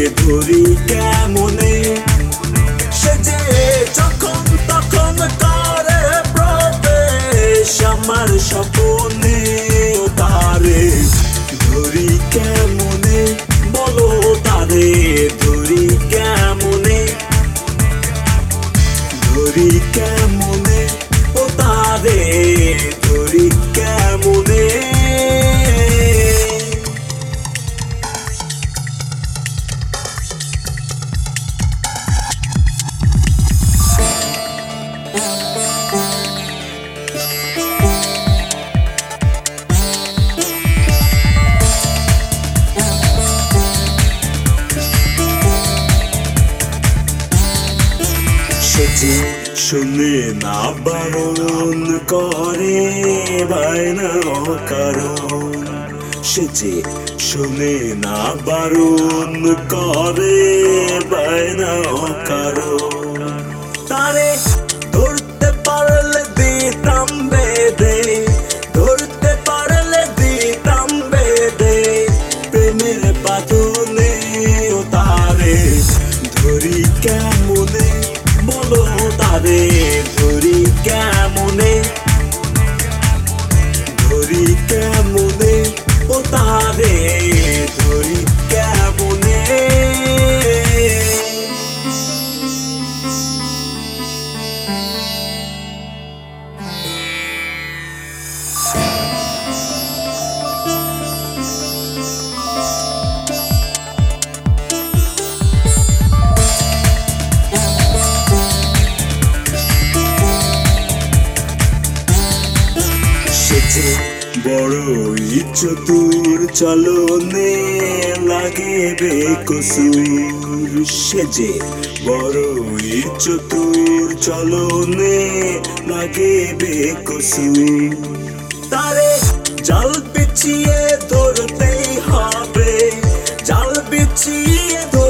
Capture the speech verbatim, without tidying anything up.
ধরি কেমনে, সে যে যখন তখন করে প্রবেশ আমার স্বপ্নে, তারে ধরি কেমনে, বলো তারে ধরি কেমনে, ধরি কেমনে, ও তারে ধরি কেমনে। সে যে শুনে না বারণ করে বায়না কারণ, সে যে শুনে না বারণ করে বায়না কারণ, তারে ধরতে পারলে দিতাম বেদে, ধরতে পারলে দিতাম বেদে প্রেমের বাঁধনে, ও তারে ধরি কেমনে, বলো তারে ধরি কেমনে, ধরি কেমনে, ও তারে ধরি কেমনে। বড়ই চতুর চলনে লাগে বেকসুর, সে যে বড়ই চতুর চলনে লাগে বেকসুর, তারে জাল বিছিয়ে ধরতেই হবে, জাল বিছিয়ে